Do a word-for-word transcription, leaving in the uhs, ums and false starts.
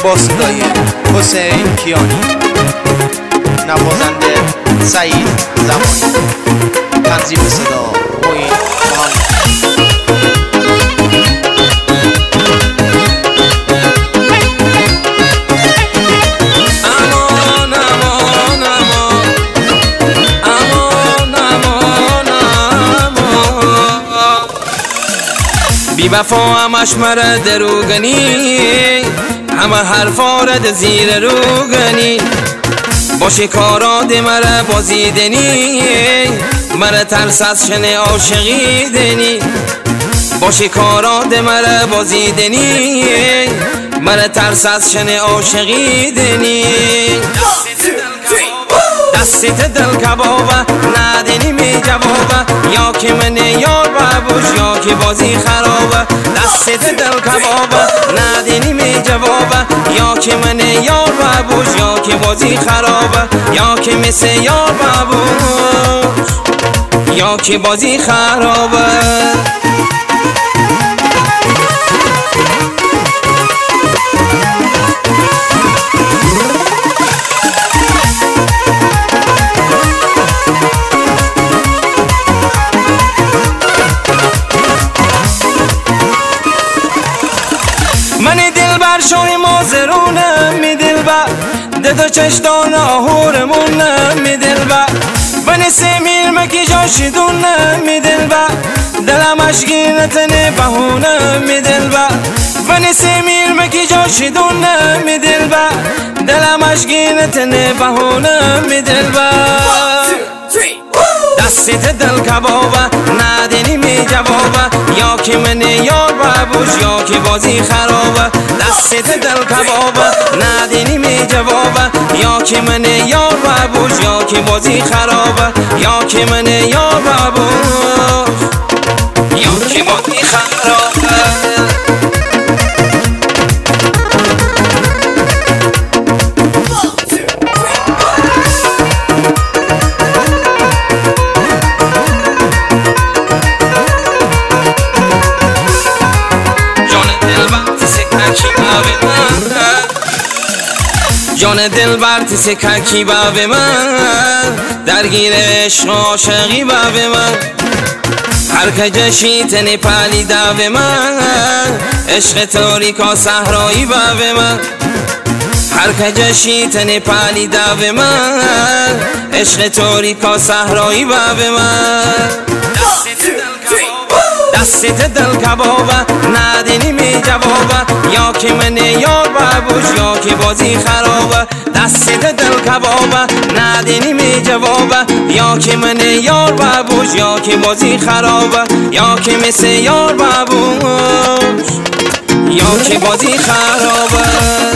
با صدای حسین کیانی، نوازنده سعید زمانی، تنظیم صدا معین محمد. بی وفا همش مرا دروغنی، همه حرفا رد زیر روغنی، با شکارات مرا بازیدنی، مرا ترس از شن عاشقی دنی، با شکارات مرا بازیدنی، مرا ترس از شن عاشقی دنی. دستت دل کبابه ندنی می جوابه، یا که من یار بابوش یا که بازی خرابه. دستت دل کبابه ندنی می جوابه، یا که من یار بابوش یا که بازی خرابه، یا که مثل یار بابوش یا که بازی خرابه. من دلبر شوی مازرونم می دلبر، دو چشتان آهورمونم می دلبر، من سمیر مکی جاشدونم می دلبر، دلم اشگین تنه بهونم می دلبر، من سمیر مکی جاشدونم می دلبر، دلم اشگین تنه بهونم می دلبر. دستت دل کبابه ندنی می جوابه، یا که من یار بابوش یا که بازی خرابه. دستت دل کبابه ندنی می جوابه، یا که من یار بابوش یا که بازی خرابه، یا که من یار بابوش یا که بازی خرابه. جان دل بر تیسه ککی باب من، درگیر عشق عاشقی باب من، هر کجشی تنی پلی داب من، عشق تاریکا صحرایی باب من، هر کجشی تنی پلی داب من، عشق تاریکا صحرایی باب من. دستت دل کبابه ندنی می جوابه، یا که من یار بابوش یا که بازی خرابه. دستت دل کبابه ندنی می جوابه، یا که من یار بابوش یا که بازی خرابه، یا که مثل یار بابوش یا که بازی خرابه.